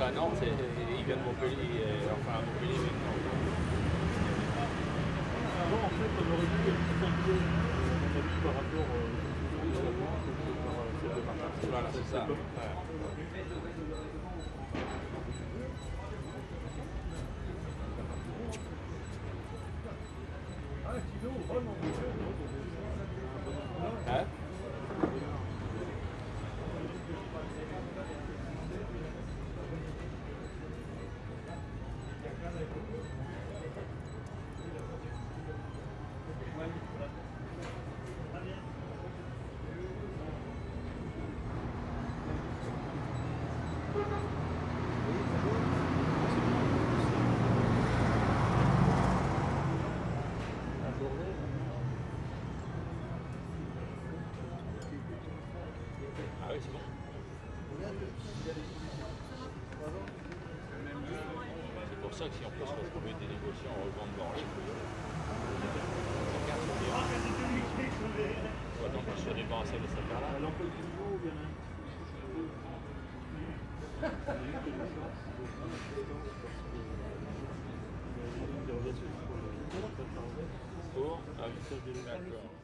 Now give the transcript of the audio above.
ça à Nantes et il vient de Montpellier, enfin à Montpellier maintenant. Avant, en fait, on aurait dû distinguer mon avis par rapport aux conclusions de la banque par celle de Martin. Voilà, c'est ça. Ouais. Hein? Ah oui, c'est bon. C'est pour ça que si on peut se retrouver des négociants en revente branlée, il faut y aller. Les cartes sont bien. Il faut attendre qu'on se débarrasser de cette affaire-là. L'emploi du nouveau, il y en a un. Pour? Ah oui, d'accord.